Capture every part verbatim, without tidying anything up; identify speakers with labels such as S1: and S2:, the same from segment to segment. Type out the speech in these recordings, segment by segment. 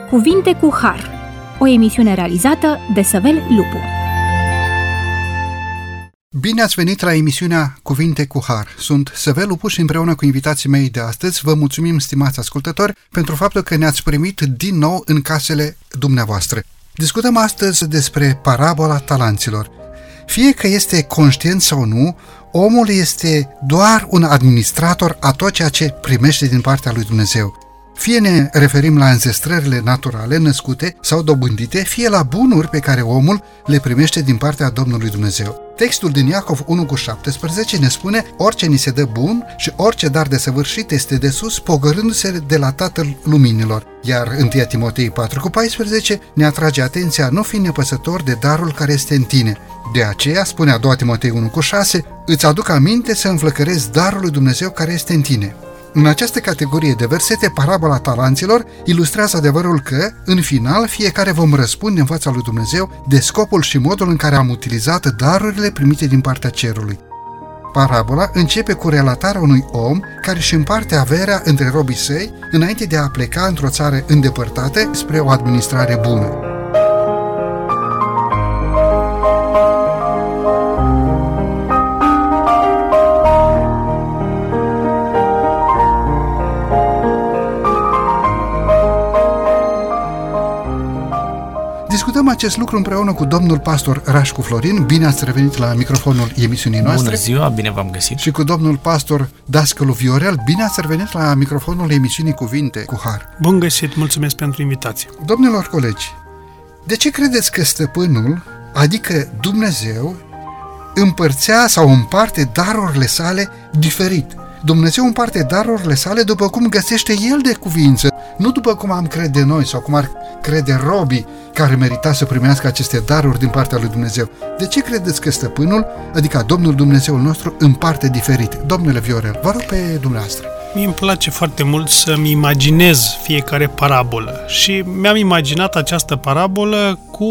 S1: Cuvinte cu Har, o emisiune realizată de Săvel Lupu.
S2: Bine ați venit la emisiunea Cuvinte cu Har. Sunt Săvel Lupu și împreună cu invitații mei de astăzi vă mulțumim, stimați ascultători, pentru faptul că ne-ați primit din nou în casele dumneavoastră. Discutăm astăzi despre parabola talanților. Fie că este conștient sau nu, omul este doar un administrator a tot ceea ce primește din partea lui Dumnezeu. Fie ne referim la înzestrările naturale născute sau dobândite, fie la bunuri pe care omul le primește din partea Domnului Dumnezeu. Textul din Iacov unu cu șaptesprezece ne spune: orice ni se dă bun și orice dar de săvârșit este de sus, pogorându-se de la Tatăl Luminilor. Iar întâi Timotei patru cu paisprezece ne atrage atenția: nu fi nepăsător de darul care este în tine. De aceea, spune a doua Timotei unu cu șase, îți aduc aminte să înflăcărezi darul lui Dumnezeu care este în tine. În această categorie de versete, parabola talanților ilustrează adevărul că, în final, fiecare vom răspunde în fața lui Dumnezeu de scopul și modul în care am utilizat darurile primite din partea cerului. Parabola începe cu relatarea unui om care își împarte averea între robii săi înainte de a pleca într-o țară îndepărtată spre o administrare bună. Discutăm acest lucru împreună cu domnul pastor Rașcu Florin. Bine ați revenit la microfonul emisiunii noastre.
S3: Bună ziua, bine v-am găsit.
S2: Și cu domnul pastor Dascălu Viorel. Bine ați revenit la microfonul emisiunii Cuvinte cu Har.
S4: Bun găsit, mulțumesc pentru invitație.
S2: Domnilor colegi, de ce credeți că stăpânul, adică Dumnezeu, împărțea sau împarte darurile sale diferit? Dumnezeu împarte darurile sale după cum găsește El de cuvință, nu după cum am crede noi sau cum ar crede robii care merita să primească aceste daruri din partea lui Dumnezeu. De ce credeți că stăpânul, adică Domnul Dumnezeul nostru, împarte diferit? Domnule Viorel, vă rog pe dumneavoastră.
S4: Mie îmi place foarte mult să-mi imaginez fiecare parabolă și mi-am imaginat această parabolă cu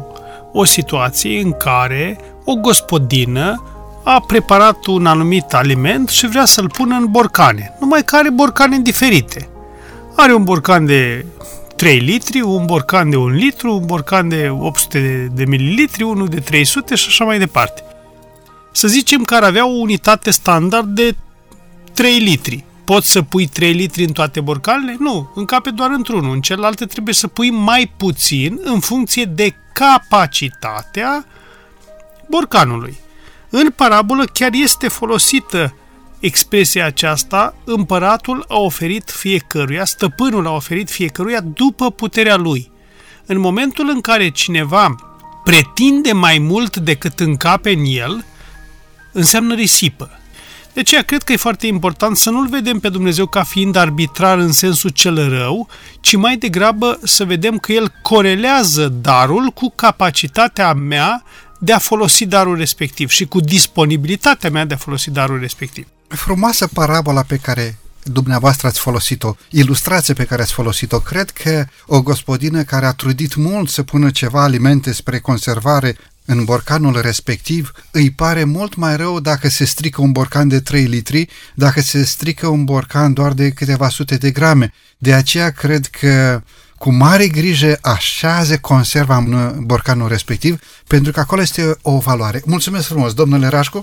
S4: o situație în care o gospodină a preparat un anumit aliment și vrea să-l pună în borcane, numai că are borcane diferite. Are un borcan de trei litri, un borcan de un litru, un borcan de opt sute de mililitri, unul de trei sute și așa mai departe. Să zicem că ar avea o unitate standard de trei litri. Poți să pui trei litri în toate borcanele? Nu, încape doar într-unul. În celelalte trebuie să pui mai puțin în funcție de capacitatea borcanului. În parabolă chiar este folosită expresia aceasta: împăratul a oferit fiecăruia, stăpânul a oferit fiecăruia după puterea lui. În momentul în care cineva pretinde mai mult decât încape în el, înseamnă risipă. De aceea cred că e foarte important să nu-L vedem pe Dumnezeu ca fiind arbitrar în sensul cel rău, ci mai degrabă să vedem că El corelează darul cu capacitatea mea de a folosi darul respectiv și cu disponibilitatea mea de a folosi darul respectiv.
S2: Frumoasă parabola pe care dumneavoastră ați folosit-o, ilustrație pe care ați folosit-o. Cred că o gospodină care a trudit mult să pună ceva alimente spre conservare în borcanul respectiv, îi pare mult mai rău dacă se strică un borcan de trei litri, dacă se strică un borcan doar de câteva sute de grame. De aceea cred că cu mare grijă așează conserva în borcanul respectiv, pentru că acolo este o valoare. Mulțumesc frumos, domnule Rașcu.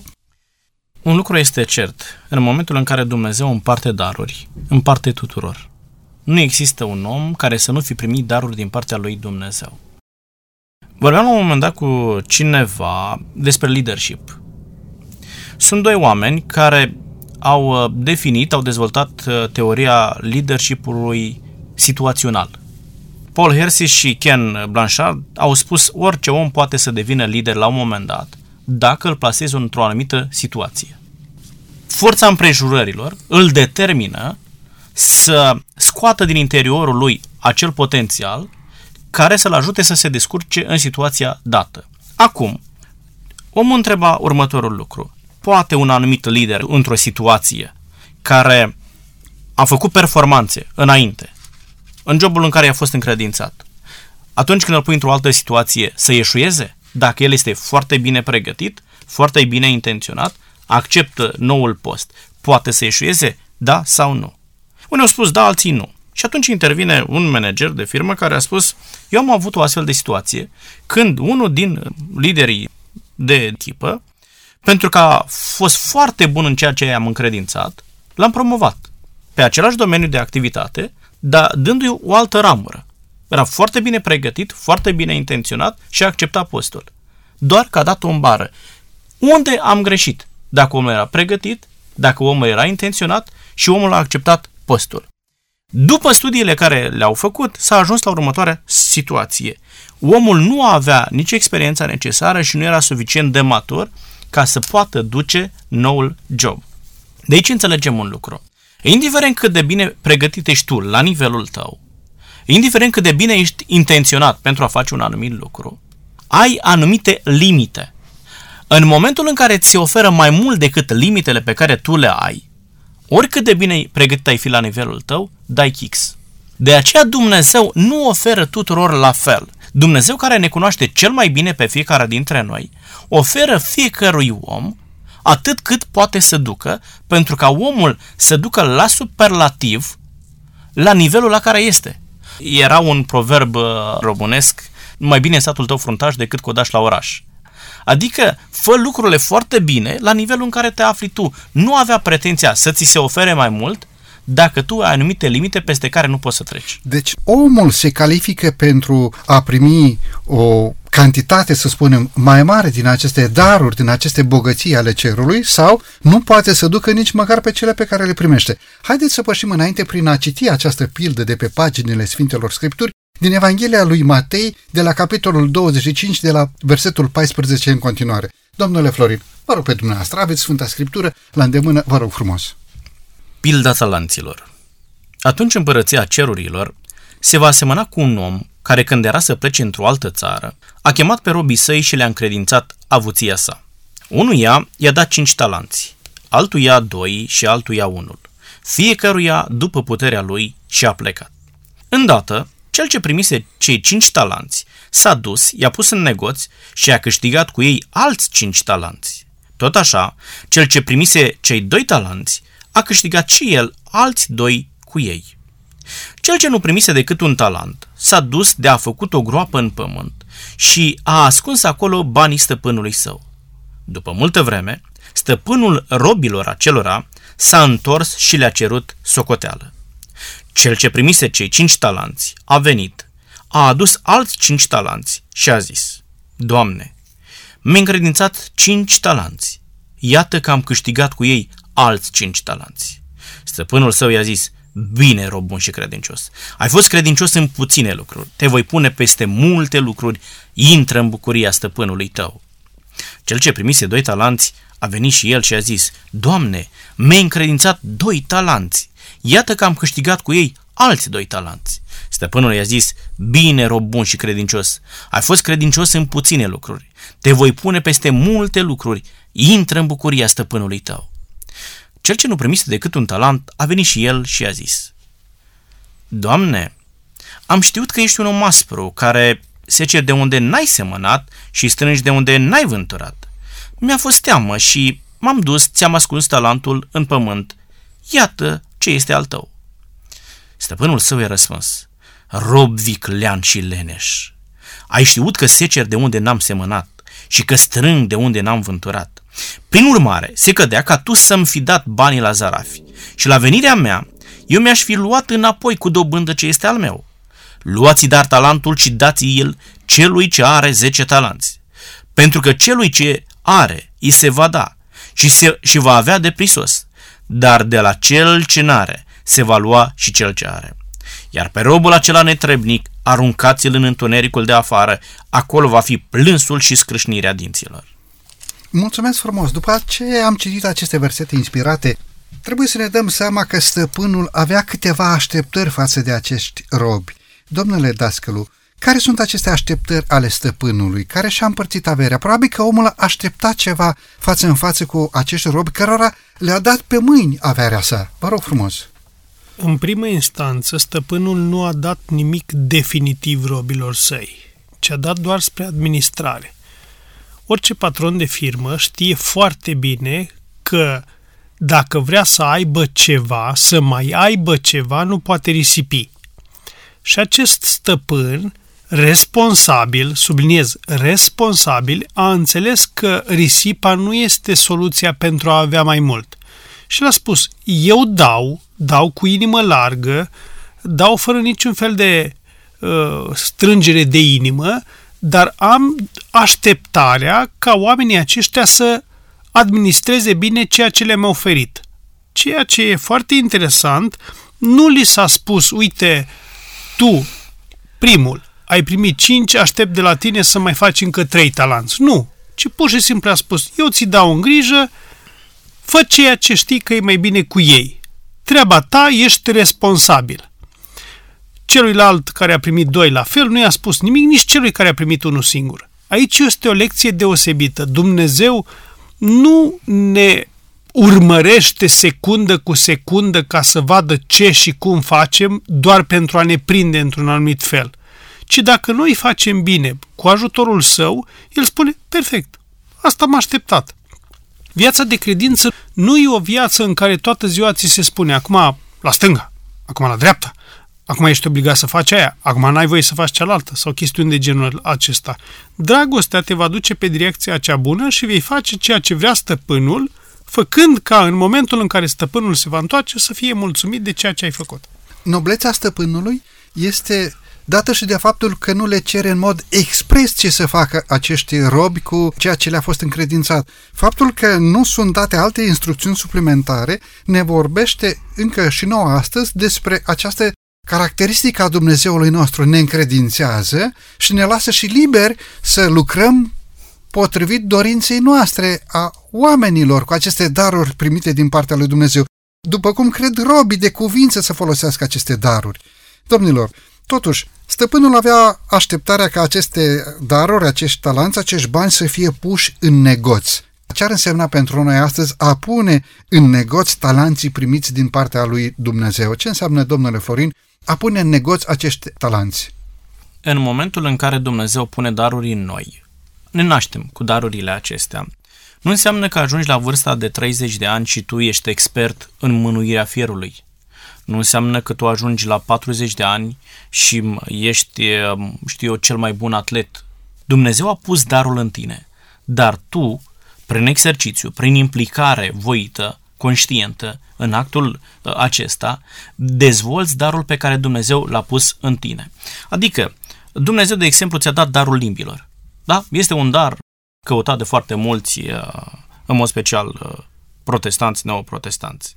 S3: Un lucru este cert. În momentul în care Dumnezeu împarte daruri, împarte tuturor. Nu există un om care să nu fi primit daruri din partea lui Dumnezeu. Vorbeam la un moment dat cu cineva despre leadership. Sunt doi oameni care au definit, au dezvoltat teoria leadership-ului situațional. Paul Hersey și Ken Blanchard au spus: orice om poate să devină lider la un moment dat dacă îl plasezi într-o anumită situație. Forța împrejurărilor îl determină să scoată din interiorul lui acel potențial care să-l ajute să se descurce în situația dată. Acum, omul întreba următorul lucru: poate un anumit lider într-o situație care a făcut performanțe înainte, în jobul în care i-a fost încredințat, atunci când îl pui într-o altă situație, să eșueze? Dacă el este foarte bine pregătit, foarte bine intenționat, acceptă noul post, poate să eșueze? Da sau nu? Unii au spus da, alții nu. Și atunci intervine un manager de firmă care a spus: eu am avut o astfel de situație când unul din liderii de echipă, pentru că a fost foarte bun în ceea ce am încredințat, l-am promovat pe același domeniu de activitate, dar dându-i o altă ramură. Era foarte bine pregătit, foarte bine intenționat și a acceptat postul. Doar că a dat-o în bară. Unde am greșit? Dacă omul era pregătit, dacă omul era intenționat și omul a acceptat postul. După studiile care le-au făcut, s-a ajuns la următoarea situație. Omul nu avea nici experiența necesară și nu era suficient de matur ca să poată duce noul job. De aici înțelegem un lucru. Indiferent cât de bine pregătit ești tu la nivelul tău, indiferent cât de bine ești intenționat pentru a face un anumit lucru, ai anumite limite. În momentul în care ți se oferă mai mult decât limitele pe care tu le ai, oricât de bine pregătit ai fi la nivelul tău, dai kicks. De aceea Dumnezeu nu oferă tuturor la fel. Dumnezeu, care ne cunoaște cel mai bine pe fiecare dintre noi, oferă fiecărui om atât cât poate să ducă, pentru ca omul să ducă la superlativ la nivelul la care este. Era un proverb românesc: mai bine în satul tău fruntaș decât codaș la oraș. Adică fă lucrurile foarte bine la nivelul în care te afli tu. Nu avea pretenția să ți se ofere mai mult dacă tu ai anumite limite peste care nu poți să treci.
S2: Deci omul se califică pentru a primi o cantitate, să spunem, mai mare din aceste daruri, din aceste bogății ale cerului, sau nu poate să ducă nici măcar pe cele pe care le primește. Haideți să pășim înainte prin a citi această pildă de pe paginile Sfintelor Scripturi din Evanghelia lui Matei, de la capitolul douăzeci și cinci, de la versetul paisprezece în continuare. Domnule Florin, vă rog pe dumneavoastră, aveți Sfânta Scriptură la îndemână, vă rog frumos.
S3: Pilda talanților. Atunci împărăția cerurilor se va asemăna cu un om care, când era să plece într-o altă țară, a chemat pe robii săi și le-a încredințat avuția sa. Unuia i-a dat cinci talanți, altuia doi și altuia unul, fiecăruia după puterea lui, și a plecat. Îndată, cel ce primise cei cinci talanți s-a dus, i-a pus în negoț și a câștigat cu ei alți cinci talanți. Tot așa, cel ce primise cei doi talanți a câștigat și el alți doi cu ei. Cel ce nu primise decât un talent s-a dus de a făcut o groapă în pământ și a ascuns acolo banii stăpânului său. După multă vreme, stăpânul robilor acelora s-a întors și le-a cerut socoteală. Cel ce primise cei cinci talanți a venit, a adus alți cinci talanți și a zis: Doamne, mi-ai încredințat cinci talanți, iată că am câștigat cu ei alți cinci talanți. Stăpânul său i-a zis: Bine, rob bun și credincios, ai fost credincios în puține lucruri, te voi pune peste multe lucruri, intră în bucuria stăpânului tău. Cel ce primise doi talanți a venit și el și a zis: Doamne, mi-ai încredințat doi talanți, iată că am câștigat cu ei alți doi talanți. Stăpânul i-a zis: Bine, rob bun și credincios, ai fost credincios în puține lucruri, te voi pune peste multe lucruri, intră în bucuria stăpânului tău. Cel ce nu primise decât un talent a venit și el și a zis: Doamne, am știut că ești un om aspru, care seceri de unde n-ai semănat și strângi de unde n-ai vânturat. Mi-a fost teamă și m-am dus, ți-am ascuns talentul în pământ. Iată ce este al tău. Stăpânul său i-a răspuns: Rob viclean și leneș, ai știut că seceri de unde n-am semănat și că strâng de unde n-am vânturat. Prin urmare, se cădea ca tu să-mi fi dat banii la zarafi și la venirea mea eu mi-aș fi luat înapoi cu dobândă ce este al meu. Luați-i dar talentul și dați-l celui ce are zece talanți, pentru că celui ce are îi se va da și, se, și va avea de prisos, dar de la cel ce n-are se va lua și cel ce are. Iar pe robul acela netrebnic aruncați-l în întunericul de afară, acolo va fi plânsul și scrâșnirea dinților.
S2: Mulțumesc frumos! După ce am citit aceste versete inspirate, trebuie să ne dăm seama că stăpânul avea câteva așteptări față de acești robi. Domnule dascălu, care sunt aceste așteptări ale stăpânului, care și-a împărțit averea? Probabil că omul a așteptat ceva față în față cu acești robi, cărora le-a dat pe mâini averea sa. Vă rog frumos!
S4: În primă instanță, stăpânul nu a dat nimic definitiv robilor săi, ci a dat doar spre administrare. Orice patron de firmă știe foarte bine că dacă vrea să aibă ceva, să mai aibă ceva, nu poate risipi. Și acest stăpân responsabil, subliniez, responsabil, a înțeles că risipa nu este soluția pentru a avea mai mult. Și l-a spus, eu dau, dau cu inimă largă, dau fără niciun fel de uh, strângere de inimă, dar am așteptarea ca oamenii aceștia să administreze bine ceea ce le-am oferit. Ceea ce e foarte interesant, nu li s-a spus, uite, tu, primul, ai primit cinci, aștept de la tine să mai faci încă trei talanți. Nu, ci pur și simplu a spus, eu ți dau în grijă, fă ceea ce știi că e mai bine cu ei. Treaba ta, ești responsabil. Celuilalt care a primit doi la fel nu i-a spus nimic, nici celui care a primit unul singur. Aici este o lecție deosebită. Dumnezeu nu ne urmărește secundă cu secundă ca să vadă ce și cum facem doar pentru a ne prinde într-un anumit fel. Ci dacă noi facem bine cu ajutorul Său, El spune, perfect, asta m-a așteptat. Viața de credință nu e o viață în care toată ziua ți se spune, acum la stânga, acum la dreapta, acum ești obligat să faci aia, acum n-ai voie să faci cealaltă sau chestiuni de genul acesta. Dragostea te va duce pe direcția cea bună și vei face ceea ce vrea stăpânul, făcând ca în momentul în care stăpânul se va întoarce să fie mulțumit de ceea ce ai făcut.
S2: Noblețea stăpânului este dată și de faptul că nu le cere în mod expres ce să facă acești robi cu ceea ce le-a fost încredințat. Faptul că nu sunt date alte instrucțiuni suplimentare ne vorbește încă și nouă astăzi despre această caracteristică a Dumnezeului nostru. Ne încredințează și ne lasă și liberi să lucrăm potrivit dorinței noastre a oamenilor cu aceste daruri primite din partea lui Dumnezeu, după cum cred robii de cuvință să folosească aceste daruri. Domnilor, totuși, stăpânul avea așteptarea ca aceste daruri, acești talanți, acești bani să fie puși în negoț. Ce ar însemna pentru noi astăzi a pune în negoț talanții primiți din partea lui Dumnezeu? Ce înseamnă, domnule Florin, a pune în negoț acești talanți?
S3: În momentul în care Dumnezeu pune daruri în noi, ne naștem cu darurile acestea. Nu înseamnă că ajungi la vârsta de treizeci de ani și tu ești expert în mânuirea fierului. Nu înseamnă că tu ajungi la patruzeci de ani și ești, știu eu, cel mai bun atlet. Dumnezeu a pus darul în tine, dar tu, prin exercițiu, prin implicare voită, conștientă în actul acesta, dezvolți darul pe care Dumnezeu l-a pus în tine. Adică, Dumnezeu, de exemplu, ți-a dat darul limbilor. Da? Este un dar căutat de foarte mulți, în mod special protestanți, neoprotestanți.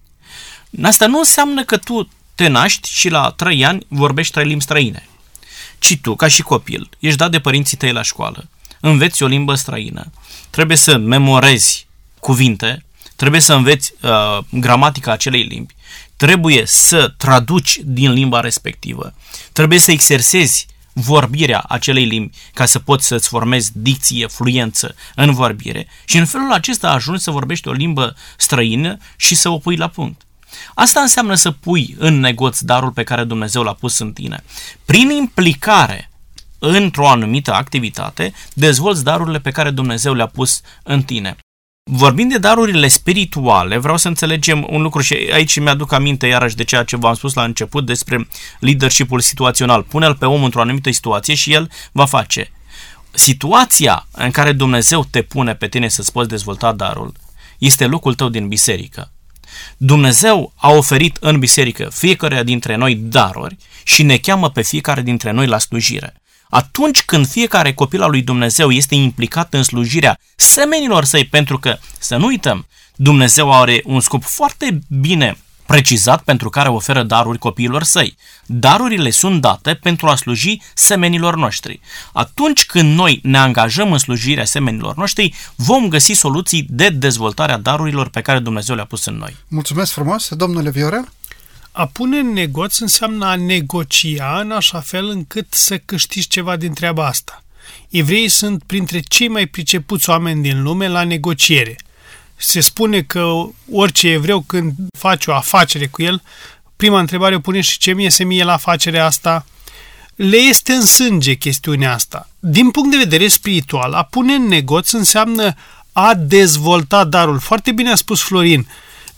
S3: Asta nu înseamnă că tu te naști și la trei ani vorbești trei limbi străine, ci tu, ca și copil, ești dat de părinții tăi la școală, înveți o limbă străină, trebuie să memorezi cuvinte, trebuie să înveți uh, gramatica acelei limbi, trebuie să traduci din limba respectivă, trebuie să exersezi vorbirea acelei limbi ca să poți să-ți formezi dicție, fluență în vorbire și în felul acesta ajungi să vorbești o limbă străină și să o pui la punct. Asta înseamnă să pui în negoț darul pe care Dumnezeu l-a pus în tine. Prin implicare într-o anumită activitate, dezvolți darurile pe care Dumnezeu le-a pus în tine. Vorbind de darurile spirituale, vreau să înțelegem un lucru și aici mi-aduc aminte iarăși de ceea ce v-am spus la început despre leadership-ul situațional. Pune-l pe om într-o anumită situație și el va face. Situația în care Dumnezeu te pune pe tine să-ți poți dezvolta darul este locul tău din biserică. Dumnezeu a oferit în biserică fiecare dintre noi daruri și ne cheamă pe fiecare dintre noi la slujire. Atunci când fiecare copil al lui Dumnezeu este implicat în slujirea semenilor săi, pentru că, să nu uităm, Dumnezeu are un scop foarte bine precizat pentru care oferă daruri copiilor săi. Darurile sunt date pentru a sluji semenilor noștri. Atunci când noi ne angajăm în slujirea semenilor noștri, vom găsi soluții de dezvoltare a darurilor pe care Dumnezeu le-a pus în noi.
S2: Mulțumesc frumos, domnule Viorel.
S4: A pune în negoț înseamnă a negocia în așa fel încât să câștigi ceva din treaba asta. Evreii sunt printre cei mai pricepuți oameni din lume la negociere. Se spune că orice evreu, când face o afacere cu el, prima întrebare o pune și ce mi iese mie la afacerea asta. Le este în sânge chestiunea asta. Din punct de vedere spiritual, a pune în negoț înseamnă a dezvolta darul. Foarte bine a spus Florin.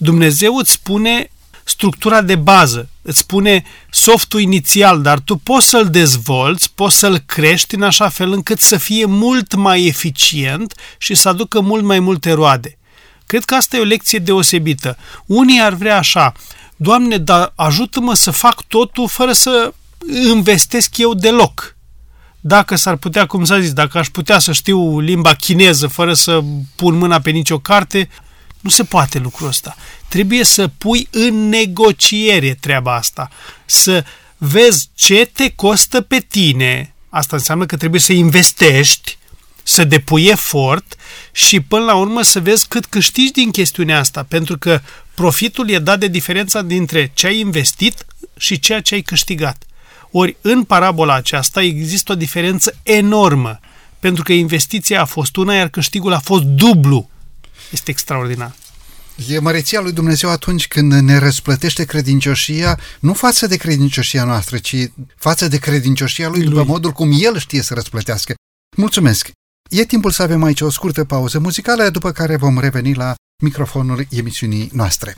S4: Dumnezeu îți spune structura de bază, îți spune softul inițial, dar tu poți să-l dezvolți, poți să-l crești în așa fel încât să fie mult mai eficient și să aducă mult mai multe roade. Cred că asta e o lecție deosebită. Unii ar vrea așa: Doamne, dar ajută-mă să fac totul fără să investesc eu deloc. Dacă s-ar putea, cum s-a zis, dacă aș putea să știu limba chineză fără să pun mâna pe nicio carte, nu se poate lucrul ăsta. Trebuie să pui în negociere treaba asta, să vezi ce te costă pe tine. Asta înseamnă că trebuie să investești, să depui efort și până la urmă să vezi cât câștigi din chestiunea asta, pentru că profitul e dat de diferența dintre ce ai investit și ceea ce ai câștigat. Ori în parabola aceasta există o diferență enormă, pentru că investiția a fost una, iar câștigul a fost dublu. Este extraordinar.
S2: E măreția lui Dumnezeu atunci când ne răsplătește credincioșia, nu față de credincioșia noastră, ci față de credincioșia lui, lui. După modul cum El știe să răsplătească. Mulțumesc! E timpul să avem aici o scurtă pauză muzicală, după care vom reveni la microfonul emisiunii noastre.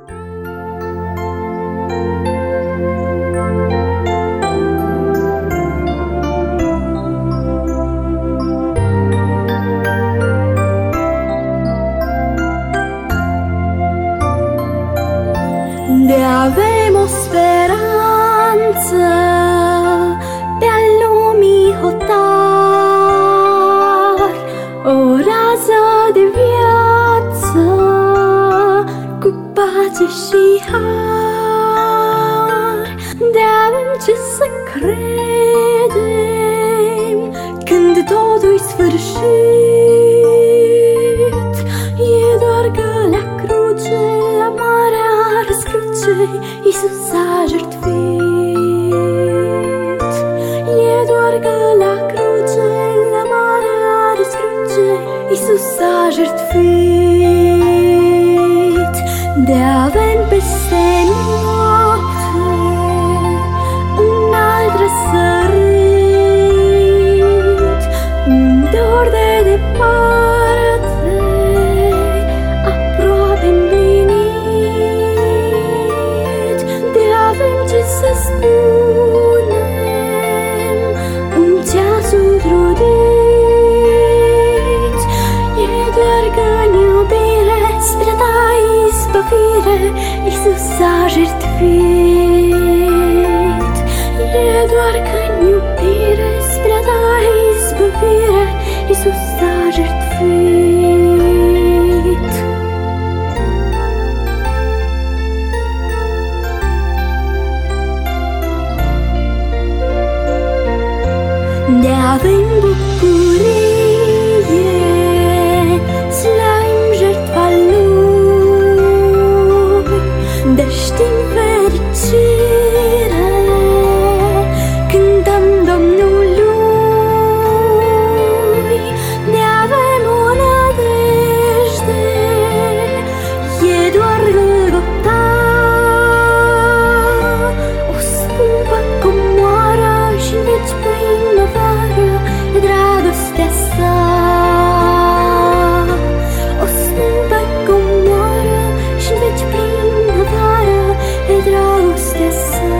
S5: De avem o speranță pe-a lumii hotar, o rază de viață cu pace și har. De avem ce să credem când totul-i sfârșit. E doar că la cruce, la marea răscruce, Iisus a jertfit. E doar că la cruce, la marea răscruce, Iisus a jertfit. De avem peste noapte un alt răsărit, un dor de departe, aproape împlinit. De avem ce să spunem în ceasul trudit. E doar că în iubire spre ta izbăvire Iisus a jertfit. E doar că în iubire spre ta izbăvire Iisus a jertfit. De avem bucurie, slavim jertfa Lui, de știm fericire, cântăm Domnului. De avem o nădejde, e doar Golgota, o scumpă comoară și veci primăvară e dragostea sa. O scumpă comoară și veci primăvară e dragostea sa.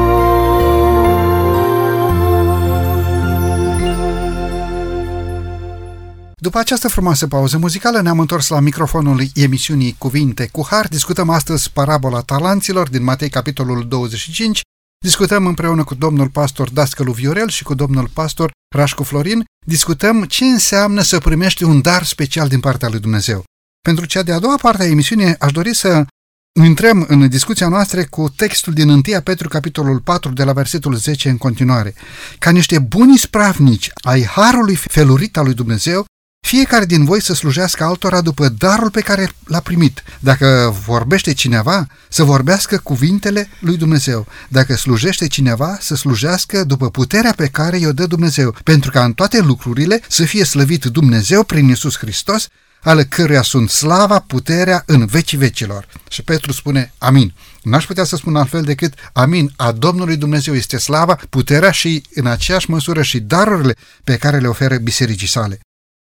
S2: După această frumoasă pauză muzicală ne-am întors la microfonul emisiunii Cuvinte cu Har. Discutăm astăzi parabola talanților din Matei, capitolul douăzeci și cinci. Discutăm împreună cu domnul pastor Dascălu Viorel și cu domnul pastor Rașcu Florin. Discutăm ce înseamnă să primești un dar special din partea lui Dumnezeu. Pentru cea de-a doua parte a emisiunii aș dori să intrăm în discuția noastră cu textul din întâi Petru, capitolul patru, de la versetul zece în continuare. Ca niște buni ispravnici ai harului felurit al lui Dumnezeu, fiecare din voi să slujească altora după darul pe care l-a primit. Dacă vorbește cineva, să vorbească cuvintele lui Dumnezeu. Dacă slujește cineva, să slujească după puterea pe care i-o dă Dumnezeu, pentru ca în toate lucrurile să fie slăvit Dumnezeu prin Iisus Hristos, ale căruia sunt slava, puterea în vecii vecilor. Și Petru spune amin. N-aș putea să spun altfel decât amin. A Domnului Dumnezeu este slava, puterea și în aceeași măsură și darurile pe care le oferă bisericii sale.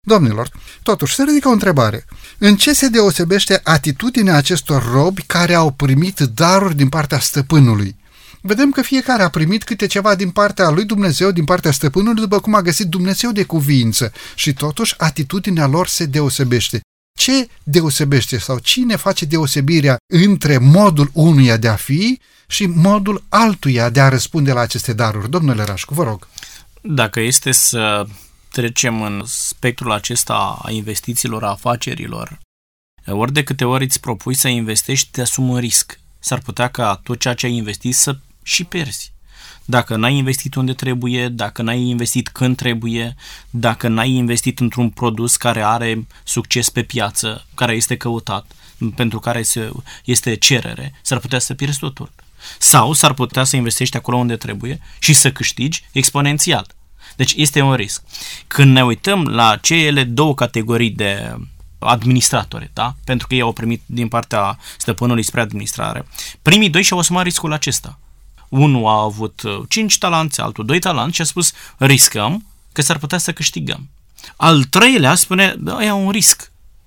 S2: Domnilor, totuși se ridică o întrebare. În ce se deosebește atitudinea acestor robi care au primit daruri din partea stăpânului? Vedem că fiecare a primit câte ceva din partea lui Dumnezeu, din partea stăpânului, după cum a găsit Dumnezeu de cuviință, și totuși atitudinea lor se deosebește. Ce deosebește sau cine face deosebirea între modul unuia de a fi și modul altuia de a răspunde la aceste daruri? Domnule Rașcu, vă rog.
S3: Dacă este să trecem în spectrul acesta a investițiilor, a afacerilor, ori de câte ori îți propui să investești, te asumi un risc. S-ar putea ca tot ceea ce ai investit să și pierzi. Dacă n-ai investit unde trebuie, dacă n-ai investit când trebuie, dacă n-ai investit într-un produs care are succes pe piață, care este căutat, pentru care este cerere, s-ar putea să pierzi totul. Sau s-ar putea să investești acolo unde trebuie și să câștigi exponențial. Deci este un risc. Când ne uităm la cele două categorii de administratori, da? Pentru că ei au primit din partea stăpânului spre administrare, primii doi și-au asumat riscul acesta. Unul a avut cinci talanți, altul doi talanți și a spus riscăm că s-ar putea să câștigăm. Al treilea spune, e un risc.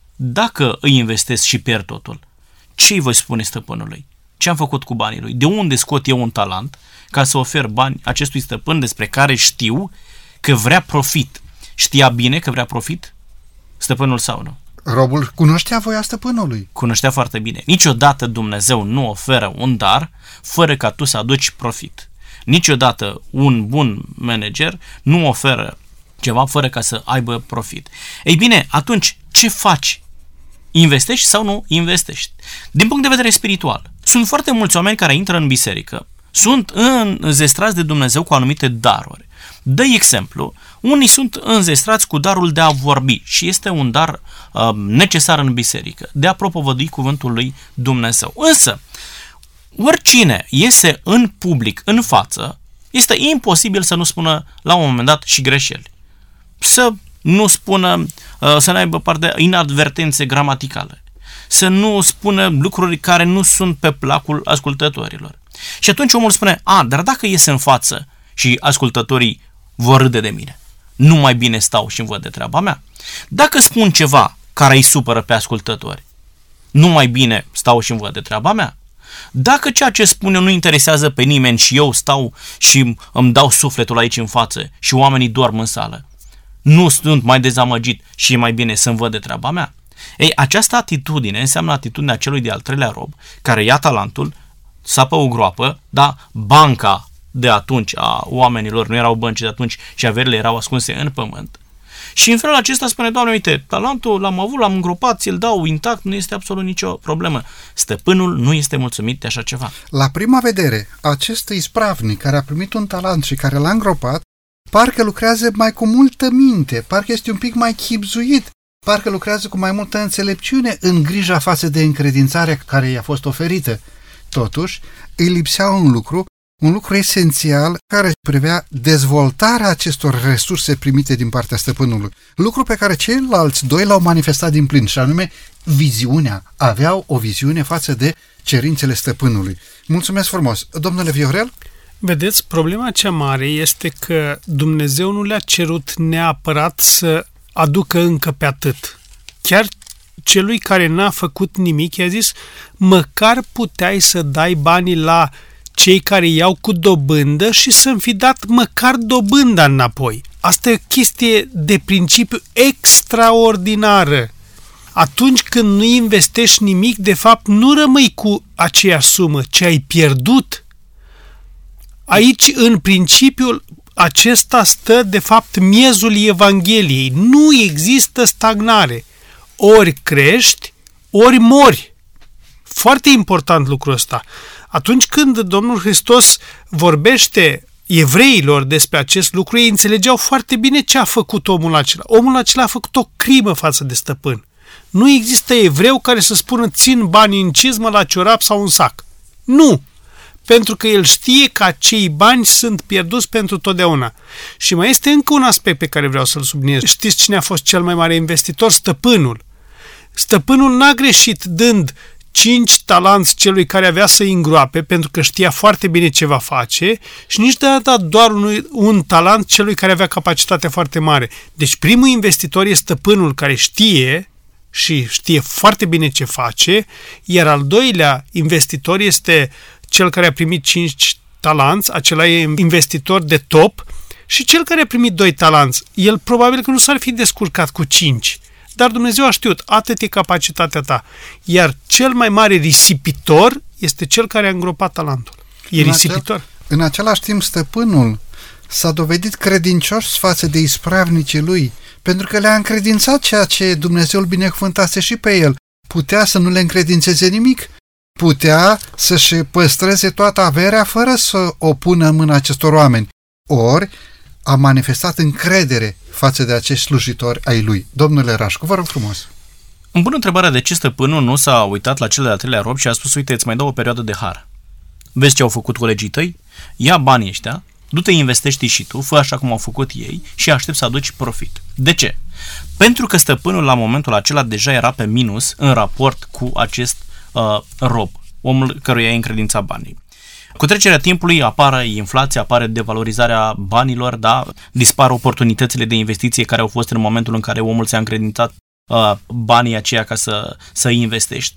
S3: Dacă îi investesc și pierd totul, ce îi voi spune stăpânului? Ce am făcut cu banii lui? De unde scot eu un talent ca să ofer bani acestui stăpân despre care știu că vrea profit? Știa bine că vrea profit stăpânul sau nu?
S2: Robul cunoștea voia stăpânului.
S3: Cunoștea foarte bine. Niciodată Dumnezeu nu oferă un dar fără ca tu să aduci profit. Niciodată un bun manager nu oferă ceva fără ca să aibă profit. Ei bine, atunci ce faci? Investești sau nu investești? Din punct de vedere spiritual, sunt foarte mulți oameni care intră în biserică, sunt înzestrați de Dumnezeu cu anumite daruri. Dă exemplu, unii sunt înzestrați cu darul de a vorbi și este un dar uh, necesar în biserică, de a propovădui cuvântul lui Dumnezeu. Însă, oricine iese în public, în față, este imposibil să nu spună la un moment dat și greșeli. Să nu spună, uh, să nu aibă parte de inadvertențe gramaticale, să nu spună lucruri care nu sunt pe placul ascultătorilor. Și atunci omul spune, a, dar dacă iese în față și ascultătorii vor râde de mine, nu mai bine stau și îmi văd de treaba mea. Dacă spun ceva care îi supără pe ascultători, nu mai bine stau și îmi văd de treaba mea. Dacă ceea ce spun eu nu interesează pe nimeni și eu stau și îmi dau sufletul aici în față și oamenii dorm în sală, nu sunt mai dezamăgit și e mai bine să-mi văd de treaba mea. Ei, această atitudine înseamnă atitudinea celui de-al treilea rob, care ia talentul, sapă o groapă, dar banca de atunci a oamenilor, nu erau bănci de atunci și averile erau ascunse în pământ. Și în felul acesta spune, Doamne, uite, talentul l-am avut, l-am îngropat, ți-l dau intact, nu este absolut nicio problemă. Stăpânul nu este mulțumit de așa ceva.
S2: La prima vedere, acest ispravnic care a primit un talent și care l-a îngropat, parcă lucrează mai cu multă minte, parcă este un pic mai chibzuit, parcă lucrează cu mai multă înțelepciune în grija față de încredințarea care i-a fost oferită. Totuși, îi lipsea un lucru, un lucru esențial care privea dezvoltarea acestor resurse primite din partea stăpânului. Lucru pe care ceilalți doi l-au manifestat din plin, și anume viziunea. Aveau o viziune față de cerințele stăpânului. Mulțumesc frumos. Domnule Viorel?
S4: Vedeți, problema cea mare este că Dumnezeu nu le-a cerut neapărat să aducă încă pe atât. Chiar celui care n-a făcut nimic i-a zis, măcar puteai să dai banii la cei care iau cu dobândă și să-mi fi dat măcar dobânda înapoi. Asta e o chestie de principiu extraordinară. Atunci când nu investești nimic, de fapt nu rămâi cu aceeași sumă, ci ai pierdut. Aici, în principiul acesta stă, de fapt, miezul Evangheliei. Nu există stagnare. Ori crești, ori mori. Foarte important lucrul ăsta. Atunci când Domnul Hristos vorbește evreilor despre acest lucru, ei înțelegeau foarte bine ce a făcut omul acela. Omul acela a făcut o crimă față de stăpân. Nu există evreu care să spună țin banii în cizmă, la ciorap sau în sac. Nu! Pentru că el știe că acei bani sunt pierduți pentru totdeauna. Și mai este încă un aspect pe care vreau să-l subliniez. Știți cine a fost cel mai mare investitor? Stăpânul. Stăpânul n-a greșit dând cinci talanți celui care avea să-i îngroape, pentru că știa foarte bine ce va face, și nici de a dat doar un, un talent celui care avea capacitatea foarte mare. Deci primul investitor este stăpânul care știe și știe foarte bine ce face, iar al doilea investitor este cel care a primit cinci talanți, acela e investitor de top, și cel care a primit doi talanți, el probabil că nu s-ar fi descurcat cu cinci. Dar Dumnezeu a știut, atât e capacitatea ta. Iar cel mai mare risipitor este cel care a îngropat talentul. E
S2: în
S4: risipitor.
S2: Acel, în același timp, stăpânul s-a dovedit credincios față de ispravnicii lui, pentru că le-a încredințat ceea ce Dumnezeu îl binecuvântase și pe el. Putea să nu le încredințeze nimic, putea să-și păstreze toată averea fără să o pună în mâna acestor oameni. Ori a manifestat încredere față de acești slujitori ai lui. Domnule Rașcu, vă rog frumos.
S3: Îmi pun întrebarea de ce stăpânul nu s-a uitat la cele de-al treilea rob și a spus, uite, îți mai dau o perioadă de har. Vezi ce au făcut colegii tăi? Ia banii ăștia, du-te, investești și tu, fă așa cum au făcut ei și aștept să aduci profit. De ce? Pentru că stăpânul la momentul acela deja era pe minus în raport cu acest uh, rob, omul căruia i-a încredințat banii. Cu trecerea timpului apare inflația, apare devalorizarea banilor, da? Dispar oportunitățile de investiție care au fost în momentul în care omul ți-a încredințat uh, banii aceia ca să, să investești.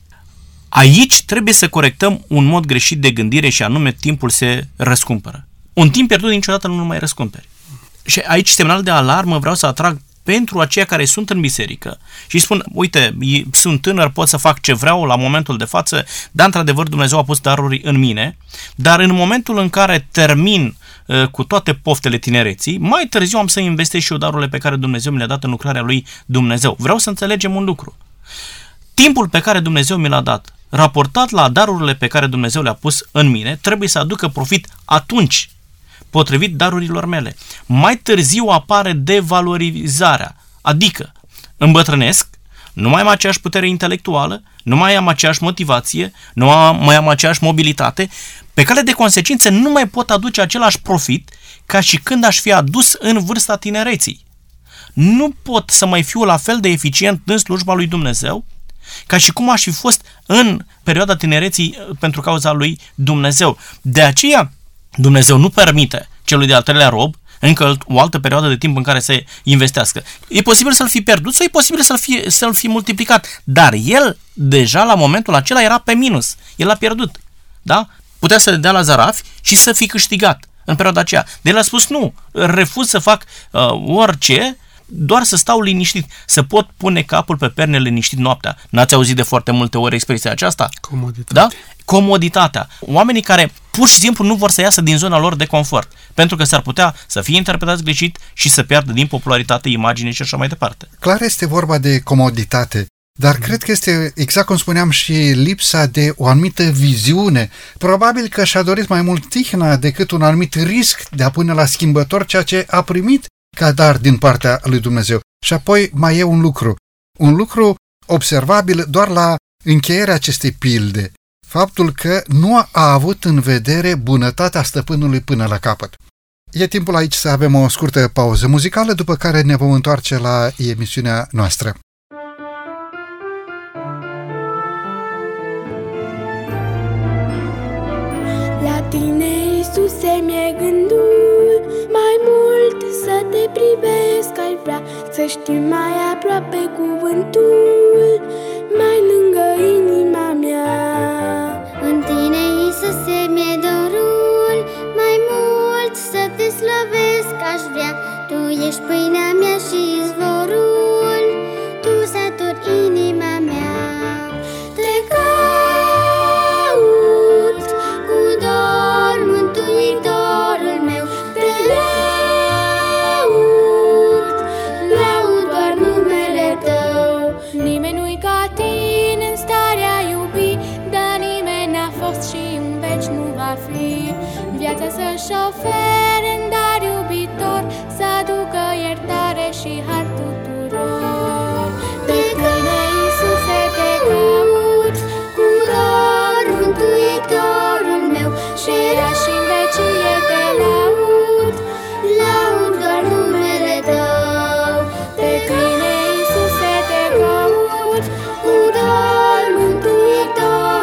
S3: Aici trebuie să corectăm un mod greșit de gândire și anume timpul se răscumpără. Un timp pierdut niciodată nu mai răscumperi. Și aici semnal de alarmă vreau să atrag pentru aceia care sunt în biserică și spun, uite, sunt tânăr, pot să fac ce vreau la momentul de față, dar într-adevăr Dumnezeu a pus daruri în mine, dar în momentul în care termin uh, cu toate poftele tinereții, mai târziu am să investesc și eu darurile pe care Dumnezeu mi le-a dat în lucrarea lui Dumnezeu. Vreau să înțelegem un lucru. Timpul pe care Dumnezeu mi l-a dat, raportat la darurile pe care Dumnezeu le-a pus în mine, trebuie să aducă profit atunci, potrivit darurilor mele. Mai târziu apare devalorizarea, adică îmbătrânesc, nu mai am aceeași putere intelectuală, nu mai am aceeași motivație, nu mai am aceeași mobilitate, pe cale de consecință nu mai pot aduce același profit ca și când aș fi adus în vârsta tinereții. Nu pot să mai fiu la fel de eficient în slujba lui Dumnezeu ca și cum aș fi fost în perioada tinereții pentru cauza lui Dumnezeu. De aceea, Dumnezeu nu permite celui de-al treilea rob încă o altă perioadă de timp în care să investească. E posibil să-l fi pierdut sau e posibil să-l fi, să-l fi multiplicat, dar el deja la momentul acela era pe minus. El a pierdut. Da? Putea să le dea la zarafi și să fi câștigat în perioada aceea. De el a spus nu, refuz să fac uh, orice, doar să stau liniștit, să pot pune capul pe perne liniștit noaptea. N-ați auzit de foarte multe ori expresia aceasta?
S4: Comoditate.
S3: Da? Comoditatea. Oamenii care pur și simplu nu vor să iasă din zona lor de confort, pentru că s-ar putea să fie interpretați greșit și să piardă din popularitate, imagine și așa mai departe.
S2: Clar este vorba de comoditate, dar mm. cred că este, exact cum spuneam, și lipsa de o anumită viziune. Probabil că și-a dorit mai mult tihna decât un anumit risc de a pune la schimbător ceea ce a primit ca dar din partea lui Dumnezeu. Și apoi mai e un lucru, un lucru observabil doar la încheierea acestei pilde, faptul că nu a avut în vedere bunătatea stăpânului până la capăt. E timpul aici să avem o scurtă pauză muzicală, după care ne vom întoarce la emisiunea noastră.
S5: La tine, Iisuse, mi-e gândul, mai mult să te privesc, ai vrea să știi mai aproape cuvântul, mai lângă inima mea.
S6: În tine, Iisuse, mi-e dorul, mai mult să te slăvesc, aș vrea. Tu ești pâinea mea și izvorul, tu saturi inima mea. Te caut cu dor, Mântuitorul meu, te laud, laud doar numele Tău.
S5: Nimeni nu-i ca tine în starea iubi, dar nimeni n-a fost și în veci nu va fi. Viața să-și ofere în dar iubitor, să aducă iertare și har tuturor. Pe tine, Iisuse, te caut
S6: cu dor, Mântuitorul meu, și era și în vecie te laud, laud doar numele Tău.
S5: Pe tine, Iisuse, te caut
S6: cu dor, Mântuitorul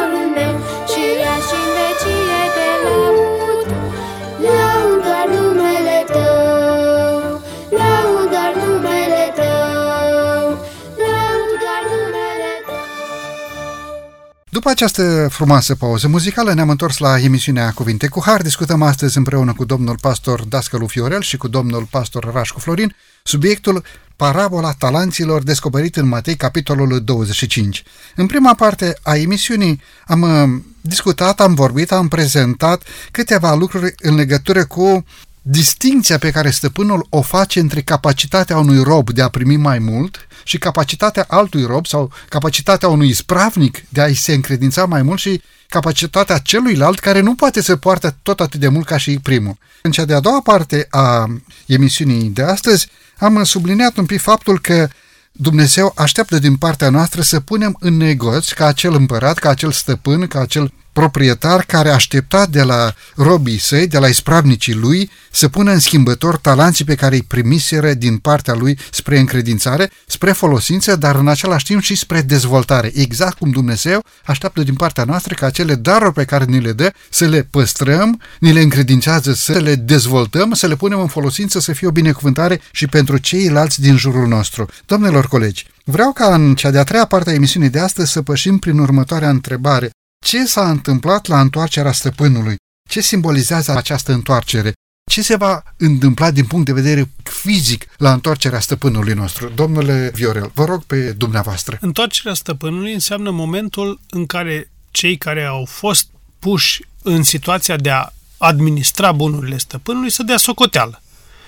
S2: După această frumoasă pauză muzicală ne-am întors la emisiunea Cuvinte cu Har. Discutăm astăzi împreună cu domnul pastor Dascălu Fiorel și cu domnul pastor Rașcu Florin subiectul Parabola talanților, descoperit în Matei, capitolul douăzeci și cinci. În prima parte a emisiunii am discutat, am vorbit, am prezentat câteva lucruri în legătură cu distincția pe care stăpânul o face între capacitatea unui rob de a primi mai mult și capacitatea altui rob sau capacitatea unui ispravnic de a-i se încredința mai mult și capacitatea celuilalt care nu poate să poartă tot atât de mult ca și primul. În cea de-a doua parte a emisiunii de astăzi am subliniat un pic faptul că Dumnezeu așteaptă din partea noastră să punem în negoț ca acel împărat, ca acel stăpân, ca acel proprietar care aștepta de la robii săi, de la ispravnicii lui, să pună în schimbător talanții pe care îi primiseră din partea lui spre încredințare, spre folosință, dar în același timp și spre dezvoltare. Exact cum Dumnezeu așteaptă din partea noastră ca acele daruri pe care ni le dă să le păstrăm, ni le încredințează, să le dezvoltăm, să le punem în folosință, să fie o binecuvântare și pentru ceilalți din jurul nostru. Doamnelor colegi, vreau ca în cea de-a treia parte a emisiunii de astăzi să pășim prin următoarea întrebare. Ce s-a întâmplat la întoarcerea stăpânului? Ce simbolizează această întoarcere? Ce se va întâmpla din punct de vedere fizic la întoarcerea stăpânului nostru? Domnule Viorel, vă rog pe dumneavoastră.
S4: Întoarcerea stăpânului înseamnă momentul în care cei care au fost puși în situația de a administra bunurile stăpânului să dea socoteală.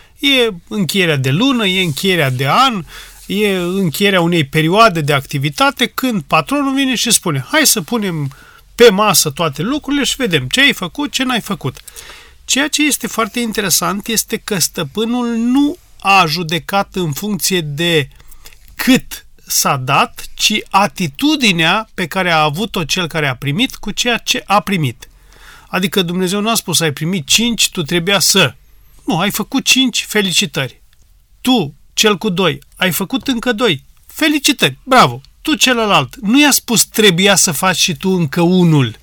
S4: E încheierea de lună, e încheierea de an, e încheierea unei perioade de activitate când patronul vine și spune: hai să punem pe masă toate lucrurile și vedem ce ai făcut, ce n-ai făcut. Ceea ce este foarte interesant este că stăpânul nu a judecat în funcție de cât s-a dat, ci atitudinea pe care a avut-o cel care a primit cu ceea ce a primit. Adică Dumnezeu nu a spus: ai primit cinci, tu trebuia să... Nu, ai făcut cinci, felicitări. Tu, cel cu doi, ai făcut încă doi, felicitări, bravo. Tu celălalt, nu i-a spus trebuia să faci și tu încă unul.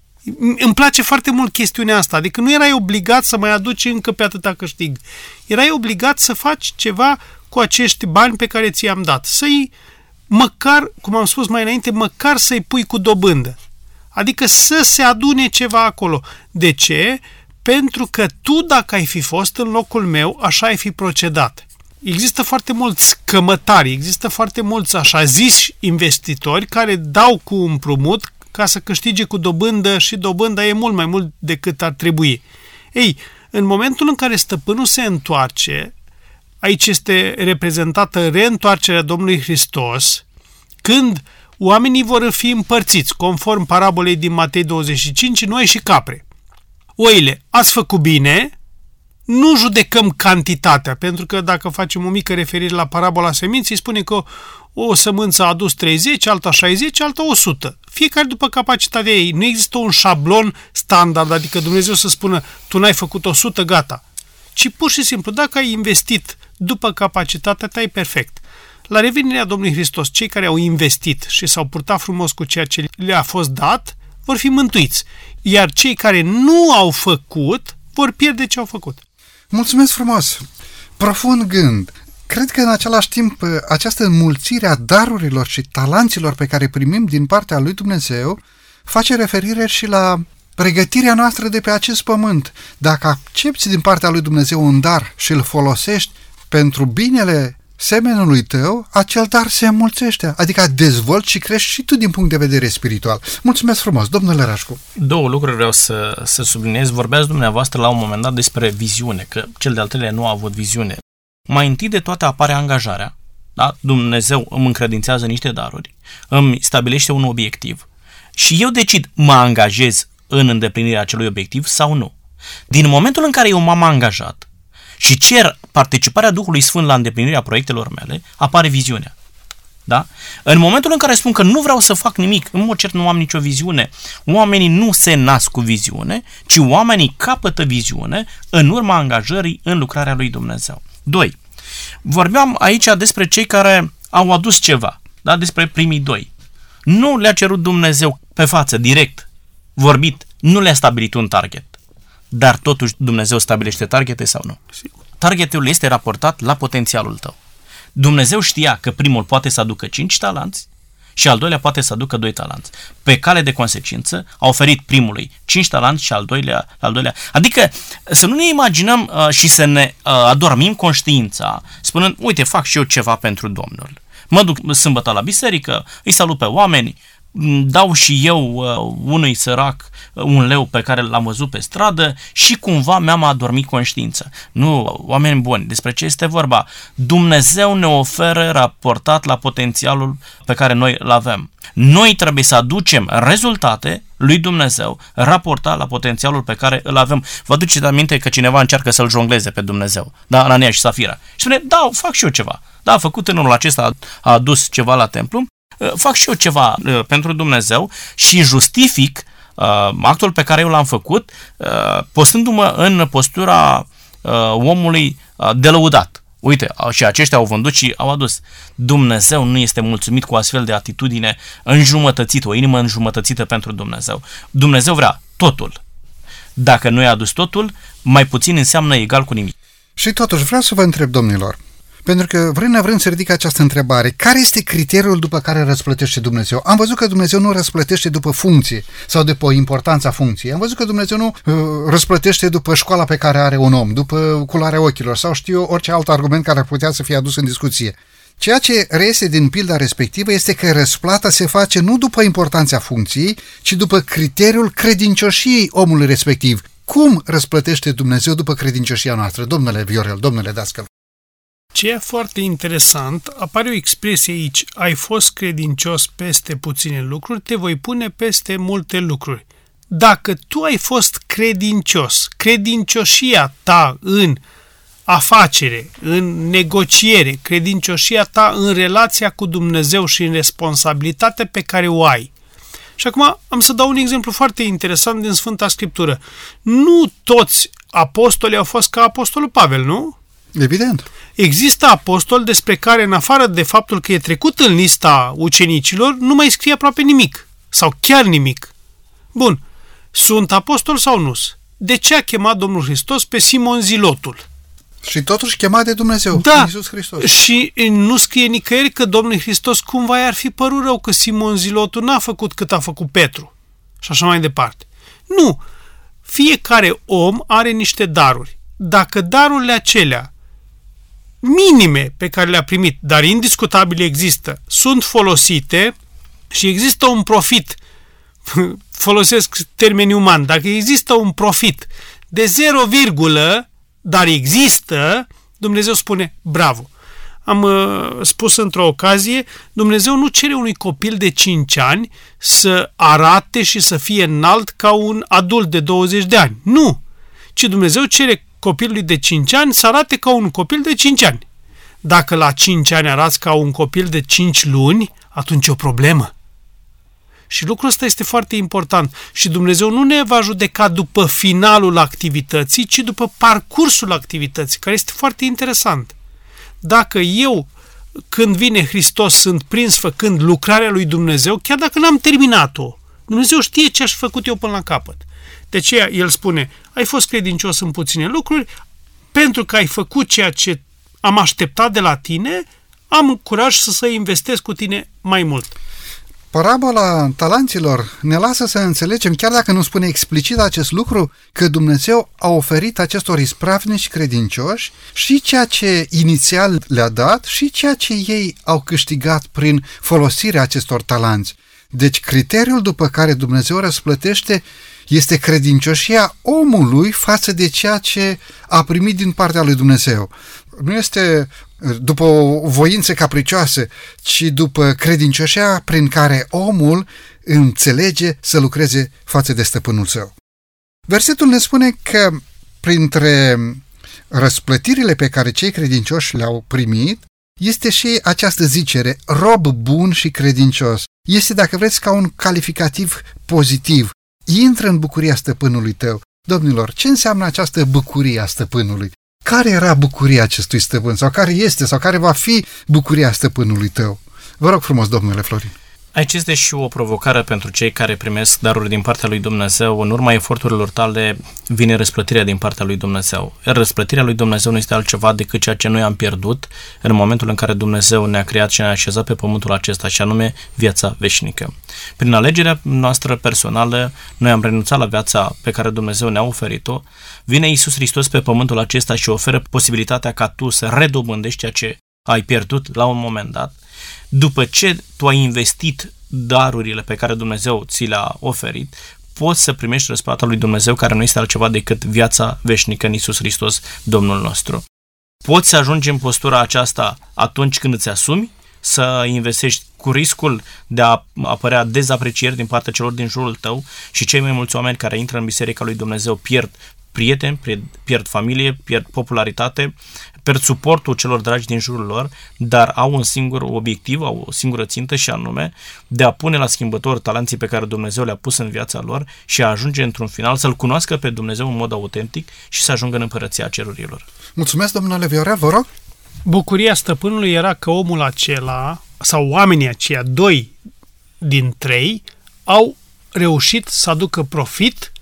S4: Îmi place foarte mult chestiunea asta, adică nu erai obligat să mai aduci încă pe atâta câștig. Erai obligat să faci ceva cu acești bani pe care ți-i-am dat. Să-i, măcar, cum am spus mai înainte, măcar să-i pui cu dobândă. Adică să se adune ceva acolo. De ce? Pentru că tu, dacă ai fi fost în locul meu, așa ai fi procedat. Există foarte mulți cămătari, există foarte mulți așa ziși investitori care dau cu împrumut ca să câștige cu dobândă și dobânda e mult mai mult decât ar trebui. Ei, în momentul în care stăpânul se întoarce, aici este reprezentată reîntoarcerea Domnului Hristos, când oamenii vor fi împărțiți, conform parabolei din Matei douăzeci și cinci, noi și capre. Oile, ați făcut bine, nu judecăm cantitatea, pentru că dacă facem o mică referire la parabola seminței, spune că o sămânță a adus treizeci, alta șaizeci, alta o sută. Fiecare după capacitatea ei. Nu există un șablon standard, adică Dumnezeu să spună tu n-ai făcut o sută, gata. Ci pur și simplu, dacă ai investit după capacitatea ta, e perfect. La revenirea Domnului Hristos, cei care au investit și s-au purtat frumos cu ceea ce le-a fost dat, vor fi mântuiți. Iar cei care nu au făcut, vor pierde ce au făcut.
S2: Mulțumesc frumos! Profund gând! Cred că în același timp această înmulțire a darurilor și talanților pe care primim din partea lui Dumnezeu face referire și la pregătirea noastră de pe acest pământ. Dacă accepți din partea lui Dumnezeu un dar și îl folosești pentru binele semenului tău, acel dar se înmulțește, adică dezvolți și crești și tu din punct de vedere spiritual. Mulțumesc frumos, domnule Rașcu.
S3: Două lucruri vreau să, să subliniez. Vorbeați dumneavoastră la un moment dat despre viziune, că cel de-al treilea nu a avut viziune. Mai întâi de toate apare angajarea. Da? Dumnezeu îmi încredințează niște daruri, îmi stabilește un obiectiv și eu decid, mă angajez în îndeplinirea acelui obiectiv sau nu. Din momentul în care eu m-am angajat și cer participarea Duhului Sfânt la îndeplinirea proiectelor mele, apare viziunea. Da? În momentul în care spun că nu vreau să fac nimic, în mod cert nu am nicio viziune, oamenii nu se nasc cu viziune, ci oamenii capătă viziune în urma angajării în lucrarea lui Dumnezeu. Doi. Vorbeam aici despre cei care au adus ceva, da? Despre primii doi. Nu le-a cerut Dumnezeu pe față, direct, vorbit, nu le-a stabilit un target. Dar totuși Dumnezeu stabilește targete sau nu? Targetul este raportat la potențialul tău. Dumnezeu știa că primul poate să aducă cinci talanți și al doilea poate să aducă doi talanți. Pe cale de consecință a oferit primului cinci talanți și al doilea, al doilea. Adică să nu ne imaginăm uh, și să ne uh, adormim conștiința spunând, uite, fac și eu ceva pentru Domnul. Mă duc sâmbătă la biserică, îi salut pe oameni, dau și eu uh, unui sărac uh, un leu pe care l-am văzut pe stradă și cumva mi-am adormit conștiința. Nu, oameni buni, despre ce este vorba? Dumnezeu ne oferă raportat la potențialul pe care noi îl avem. Noi trebuie să aducem rezultate lui Dumnezeu raportat la potențialul pe care îl avem. Vă aduceți aminte că cineva încearcă să-l jongleze pe Dumnezeu, da, Anania și Safira. Și spune, da, fac și eu ceva. Da, a făcut tânărul acesta, a adus ceva la templu, fac și eu ceva uh, pentru Dumnezeu și justific uh, actul pe care eu l-am făcut uh, postându-mă în postura uh, omului uh, de lăudat. Uite, și aceștia au vândut și au adus. Dumnezeu nu este mulțumit cu astfel de atitudine înjumătățită, o inimă înjumătățită pentru Dumnezeu. Dumnezeu vrea totul. Dacă nu i-a adus totul, mai puțin înseamnă egal cu nimic.
S2: Și totuși vreau să vă întreb, domnilor, pentru că vrând nevrând să ridic această întrebare, care este criteriul după care răsplătește Dumnezeu? Am văzut că Dumnezeu nu răsplătește după funcție sau după importanța funcției. Am văzut că Dumnezeu nu uh, răsplătește după școala pe care are un om, după culoarea ochilor sau știu eu orice alt argument care ar putea să fie adus în discuție. Ceea ce reiese din pilda respectivă este că răsplata se face nu după importanța funcției, ci după criteriul credincioșiei omului respectiv. Cum răsplătește Dumnezeu după credincioșia noastră? Domnule Viorel, domnule Dascăl.
S4: Ce e foarte interesant, apare o expresie aici, ai fost credincios peste puține lucruri, te voi pune peste multe lucruri. Dacă tu ai fost credincios, credincioșia ta în afacere, în negociere, credincioșia ta în relația cu Dumnezeu și în responsabilitatea pe care o ai. Și acum am să dau un exemplu foarte interesant din Sfânta Scriptură. Nu toți apostolii au fost ca apostolul Pavel, nu?
S2: Evident.
S4: Există apostoli despre care, în afară de faptul că e trecut în lista ucenicilor, nu mai scrie aproape nimic. Sau chiar nimic. Bun. Sunt apostoli sau nu? De ce a chemat Domnul Hristos pe Simon Zilotul?
S2: Și totuși chemat de Dumnezeu,
S4: da.
S2: Iisus Hristos.
S4: Și nu scrie nicăieri că Domnul Hristos cumva ar fi părut rău că Simon Zilotul n-a făcut cât a făcut Petru. Și așa mai departe. Nu. Fiecare om are niște daruri. Dacă darurile acelea minime pe care le-a primit, dar indiscutabil există, sunt folosite și există un profit, folosesc termenii umani, dacă există un profit de zero, dar există, Dumnezeu spune bravo. Am uh, spus într-o ocazie, Dumnezeu nu cere unui copil de cinci ani să arate și să fie înalt ca un adult de douăzeci de ani. Nu! Ci Dumnezeu cere copilului de cinci ani să arate ca un copil de cinci ani. Dacă la cinci ani arăți ca un copil de cinci luni, atunci e o problemă. Și lucrul ăsta este foarte important. Și Dumnezeu nu ne va judeca după finalul activității, ci după parcursul activității, care este foarte interesant. Dacă eu, când vine Hristos, sunt prins făcând lucrarea lui Dumnezeu, chiar dacă n-am terminat-o, Dumnezeu știe ce aș făcut eu până la capăt. De aceea El spune, ai fost credincios în puține lucruri, pentru că ai făcut ceea ce am așteptat de la tine, am curaj să să investesc cu tine mai mult.
S2: Parabola talanților ne lasă să înțelegem, chiar dacă nu spune explicit acest lucru, că Dumnezeu a oferit acestor ispravnici credincioși și ceea ce inițial le-a dat și ceea ce ei au câștigat prin folosirea acestor talanți. Deci criteriul după care Dumnezeu răsplătește este credincioșia omului față de ceea ce a primit din partea lui Dumnezeu. Nu este după o voință capricioasă, ci după credincioșia prin care omul înțelege să lucreze față de stăpânul său. Versetul ne spune că printre răsplătirile pe care cei credincioși le-au primit, este și această zicere, rob bun și credincios. Este, dacă vreți, ca un calificativ pozitiv. Intră în bucuria stăpânului tău. Domnilor, ce înseamnă această bucurie a stăpânului? Care era bucuria acestui stăpân? Sau care este? Sau care va fi bucuria stăpânului tău? Vă rog frumos, domnule Florin.
S3: Aici este și o provocare pentru cei care primesc daruri din partea lui Dumnezeu. În urma eforturilor tale vine răsplătirea din partea lui Dumnezeu. Iar răsplătirea lui Dumnezeu nu este altceva decât ceea ce noi am pierdut în momentul în care Dumnezeu ne-a creat și ne-a așezat pe pământul acesta, și anume viața veșnică. Prin alegerea noastră personală, noi am renunțat la viața pe care Dumnezeu ne-a oferit-o. Vine Iisus Hristos pe pământul acesta și oferă posibilitatea ca tu să redobândești ceea ce ai pierdut la un moment dat. După ce tu ai investit darurile pe care Dumnezeu ți le-a oferit, poți să primești răsplata lui Dumnezeu, care nu este altceva decât viața veșnică în Iisus Hristos, Domnul nostru. Poți să ajungi în postura aceasta atunci când îți asumi să investești cu riscul de a apărea dezaprecieri din partea celor din jurul tău, și cei mai mulți oameni care intră în Biserica lui Dumnezeu pierd prieteni, pierd familie, pierd popularitate, pierd suportul celor dragi din jurul lor, dar au un singur obiectiv, au o singură țintă, și anume de a pune la schimbător talenții pe care Dumnezeu le-a pus în viața lor și a ajunge într-un final să-L cunoască pe Dumnezeu în mod autentic și să ajungă în împărăția cerurilor.
S2: Mulțumesc, domnule Viorel, vă rog.
S4: Bucuria stăpânului era că omul acela, sau oamenii aceia, doi din trei, au reușit să aducă profit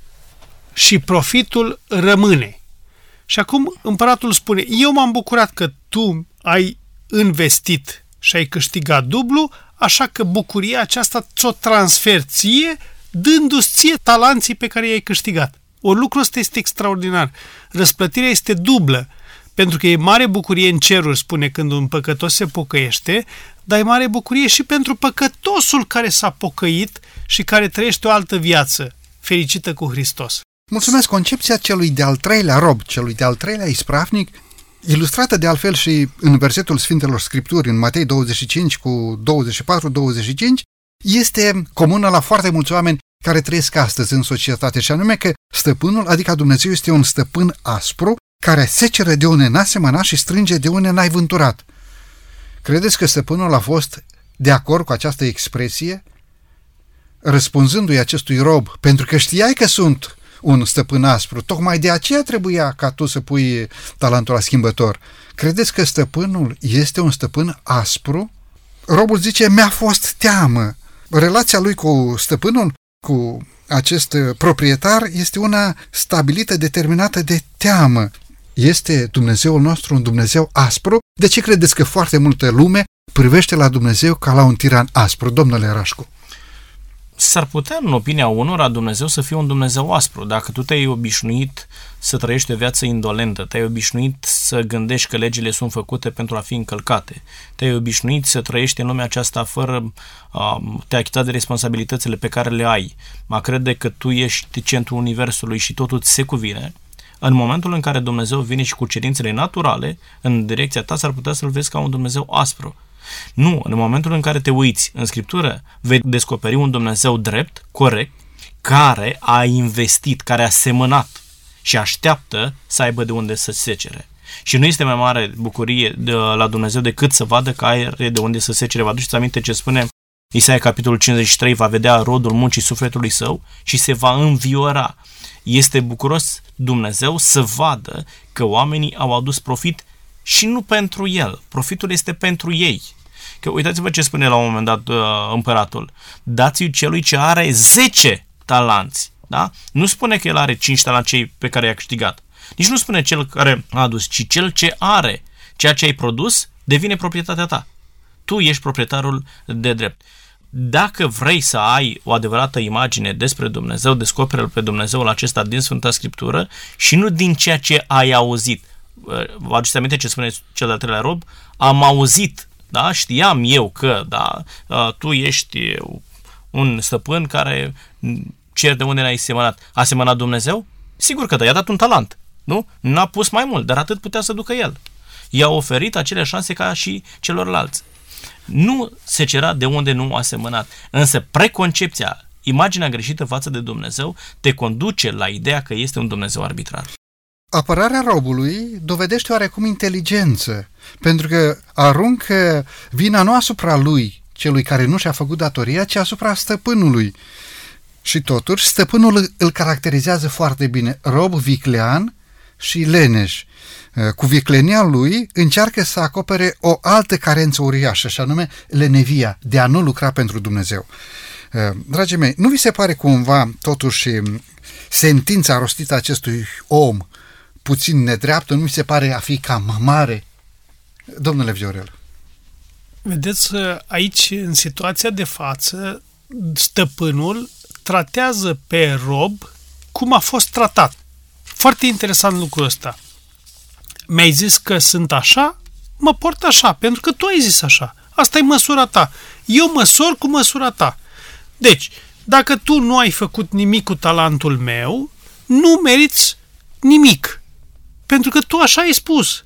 S4: și profitul rămâne. Și acum împăratul spune: eu m-am bucurat că tu ai investit și ai câștigat dublu, așa că bucuria aceasta ți-o transfer ție, dându-ți ție talanții pe care i-ai câștigat. Ori lucrul ăsta este extraordinar. Răsplătirea este dublă, pentru că e mare bucurie în ceruri, spune, când un păcătos se pocăiește, dar e mare bucurie și pentru păcătosul care s-a pocăit și care trăiește o altă viață fericită cu Hristos.
S2: Mulțumesc. Concepția celui de-al treilea rob, celui de-al treilea ispravnic, ilustrată de altfel și în versetul Sfintelor Scripturi, în Matei douăzeci și cinci cu douăzeci și patru douăzeci și cinci, este comună la foarte mulți oameni care trăiesc astăzi în societate, și anume că stăpânul, adică Dumnezeu, este un stăpân aspru, care seceră de unde n-a semănat și strânge de unde n-ai vânturat. Credeți că stăpânul a fost de acord cu această expresie, răspunzându-i acestui rob, pentru că știai că sunt un stăpân aspru, tocmai de aceea trebuia ca tu să pui talentul la schimbător? Credeți că stăpânul este un stăpân aspru? Robul zice: mi-a fost teamă. Relația lui cu stăpânul, cu acest proprietar, este una stabilită, determinată de teamă. Este Dumnezeul nostru un Dumnezeu aspru? De ce credeți că foarte multă lume privește la Dumnezeu ca la un tiran aspru, domnule Rașcu?
S3: S-ar putea, în opinia unora, Dumnezeu să fie un Dumnezeu aspru. Dacă tu te-ai obișnuit să trăiești o viață indolentă, te-ai obișnuit să gândești că legile sunt făcute pentru a fi încălcate, te-ai obișnuit să trăiești în lumea aceasta fără a te achita de responsabilitățile pe care le ai, a crede că tu ești centrul universului și totul ți se cuvine, în momentul în care Dumnezeu vine și cu cerințele naturale în direcția ta, s-ar putea să-L vezi ca un Dumnezeu aspru. Nu, în momentul în care te uiți în Scriptură, vei descoperi un Dumnezeu drept, corect, care a investit, care a semănat și așteaptă să aibă de unde să secere. Și nu este mai mare bucurie de la Dumnezeu decât să vadă că are de unde să secere. Vă aduceți aminte ce spune Isaia, capitolul cincizeci și trei: va vedea rodul muncii sufletului său și se va înviora. Este bucuros Dumnezeu să vadă că oamenii au adus profit și nu pentru el. Profitul este pentru ei. Că uitați-vă ce spune la un moment dat uh, împăratul: dați-i celui ce are zece talanți. Da? Nu spune că el are cinci talanți cei pe care i-a câștigat. Nici nu spune cel care a adus, ci cel ce are. Ceea ce ai produs devine proprietatea ta. Tu ești proprietarul de drept. Dacă vrei să ai o adevărată imagine despre Dumnezeu, descoperă-L pe Dumnezeul acesta din Sfânta Scriptură și nu din ceea ce ai auzit. Vă aduceți aminte ce spune cel de-al treilea rob? Am auzit, da? Știam eu că, da, tu ești un stăpân care cer de unde n-ai semănat. A semănat Dumnezeu? Sigur că da, i-a dat un talent, nu? N-a pus mai mult, dar atât putea să ducă el. I-a oferit acele șanse ca și celorlalți. Nu se cerea de unde nu a semănat, însă preconcepția, imaginea greșită față de Dumnezeu te conduce la ideea că este un Dumnezeu arbitrar.
S2: Apărarea robului dovedește oarecum inteligență, pentru că aruncă vina nu asupra lui, celui care nu și-a făcut datoria, ci asupra stăpânului. Și totuși, stăpânul îl caracterizează foarte bine: rob viclean, și leneș. Cu viclenia lui încearcă să acopere o altă carență uriașă, și anume lenevia de a nu lucra pentru Dumnezeu. Dragii mei, nu vi se pare cumva totuși sentința rostită acestui om puțin nedreaptă? Nu vi se pare a fi cam mare? Domnule Viorel.
S4: Vedeți, aici, în situația de față, stăpânul tratează pe rob cum a fost tratat. Foarte interesant lucrul ăsta. Mi-ai zis că sunt așa, mă port așa, pentru că tu ai zis așa. Asta e măsura ta. Eu măsor cu măsura ta. Deci, dacă tu nu ai făcut nimic cu talentul meu, nu meriți nimic. Pentru că tu așa ai spus.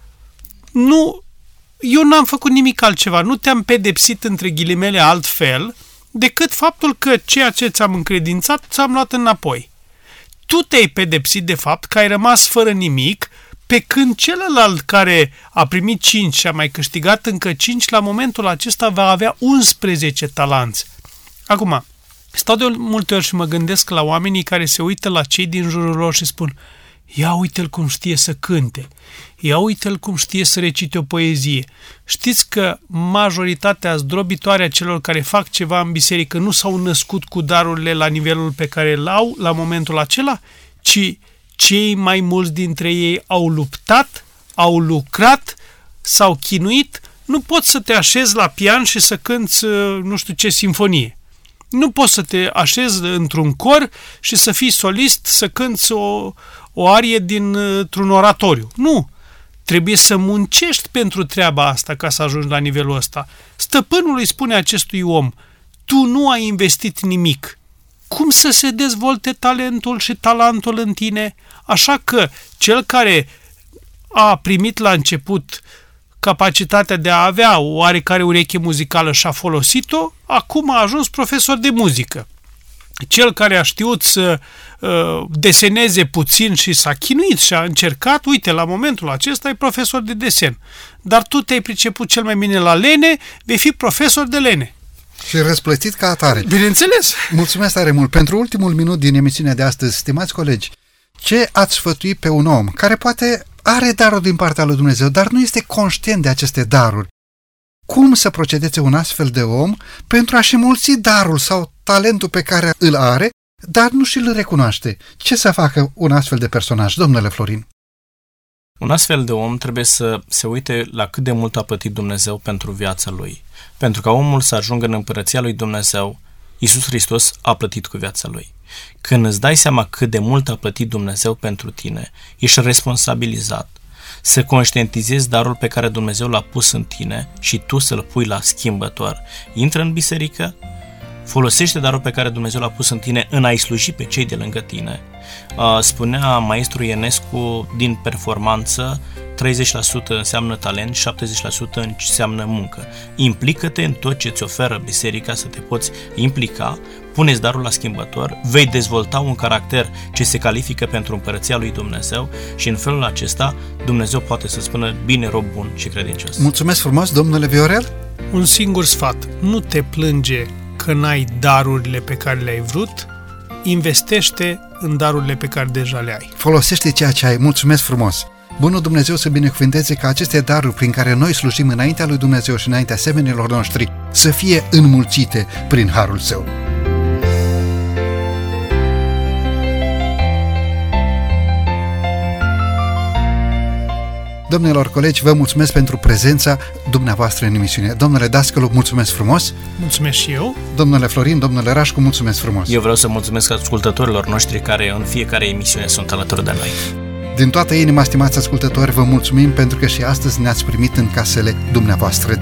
S4: Nu, eu n-am făcut nimic altceva. Nu te-am pedepsit, între ghilimele, altfel, decât faptul că ceea ce ți-am încredințat, ți-am luat înapoi. Tu te-ai pedepsit, de fapt, că ai rămas fără nimic, pe când celălalt care a primit cinci și a mai câștigat încă cinci, la momentul acesta va avea unsprezece talanți. Acum, stau de multe ori și mă gândesc la oamenii care se uită la cei din jurul lor și spun: ia uite-l cum știe să cânte, ia uite-l cum știe să recite o poezie. Știți că majoritatea zdrobitoare a celor care fac ceva în biserică nu s-au născut cu darurile la nivelul pe care l-au la momentul acela, ci cei mai mulți dintre ei au luptat, au lucrat, s-au chinuit. Nu poți să te așezi la pian și să cânți nu știu ce simfonie. Nu poți să te așezi într-un cor și să fii solist, să cânți o, o arie dintr-un oratoriu. Nu! Trebuie să muncești pentru treaba asta ca să ajungi la nivelul ăsta. Stăpânul îi spune acestui om: tu nu ai investit nimic. Cum să se dezvolte talentul și talentul în tine? Așa că cel care a primit la început capacitatea de a avea o oarecare ureche muzicală și a folosit-o, acum a ajuns profesor de muzică. Cel care a știut să uh, deseneze puțin și s-a chinuit și a încercat, uite, la momentul acesta e profesor de desen. Dar tu te-ai priceput cel mai bine la lene, vei fi profesor de lene.
S2: Și răsplătit ca atare.
S4: Bineînțeles!
S2: Mulțumesc tare mult. Pentru ultimul minut din emisiunea de astăzi, stimați colegi, ce ați sfătui pe un om care poate are darul din partea lui Dumnezeu, dar nu este conștient de aceste daruri? Cum să procedeze un astfel de om pentru a-și mulți darul sau talentul pe care îl are, dar nu și-l recunoaște? Ce să facă un astfel de personaj, domnule Florin?
S3: Un astfel de om trebuie să se uite la cât de mult a plătit Dumnezeu pentru viața lui. Pentru ca omul să ajungă în împărăția lui Dumnezeu, Iisus Hristos a plătit cu viața lui. Când îți dai seama cât de mult a plătit Dumnezeu pentru tine, ești responsabilizat să conștientizezi darul pe care Dumnezeu l-a pus în tine și tu să-l pui la schimbător. Intră în biserică, folosește darul pe care Dumnezeu l-a pus în tine în a-i sluji pe cei de lângă tine. Spunea maestru Ionescu, din performanță, treizeci la sută înseamnă talent, șaptezeci la sută înseamnă muncă. Implică-te în tot ce îți oferă biserica să te poți implica, pune-ți darul la schimbător, vei dezvolta un caracter ce se califică pentru împărăția lui Dumnezeu și în felul acesta Dumnezeu poate să spună: bine, rob bun și credincios.
S2: Mulțumesc frumos, domnule Viorel.
S4: Un singur sfat: nu te plânge că n-ai darurile pe care le-ai vrut, investește în darurile pe care deja le ai.
S2: Folosește ceea ce ai. Mulțumesc frumos! Bunul Dumnezeu să binecuvânteze ca aceste daruri prin care noi slujim înaintea lui Dumnezeu și înaintea semenilor noștri să fie înmulțite prin harul Său. Domnilor colegi, vă mulțumesc pentru prezența dumneavoastră în emisiune. Domnule Dascălu, mulțumesc frumos!
S4: Mulțumesc și eu!
S2: Domnule Florin, domnule Rașcu, mulțumesc frumos!
S3: Eu vreau să mulțumesc ascultătorilor noștri care în fiecare emisiune sunt alături de noi.
S2: Din toată inima, stimați ascultători, vă mulțumim pentru că și astăzi ne-ați primit în casele dumneavoastră.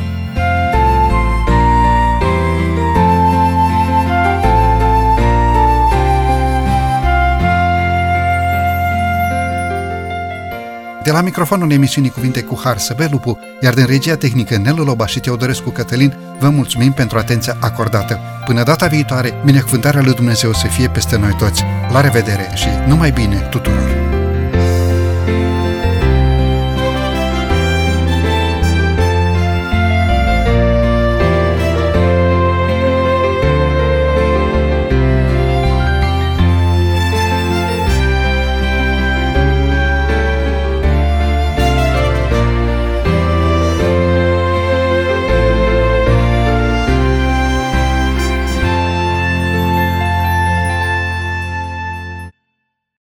S2: De la microfonul emisiunii Cuvinte cu Har, Săbe Lupu, iar din regia tehnică Nelu Loba și Teodorescu Cătălin, vă mulțumim pentru atenția acordată. Până data viitoare, binecuvântarea lui Dumnezeu să fie peste noi toți. La revedere și numai bine tuturor!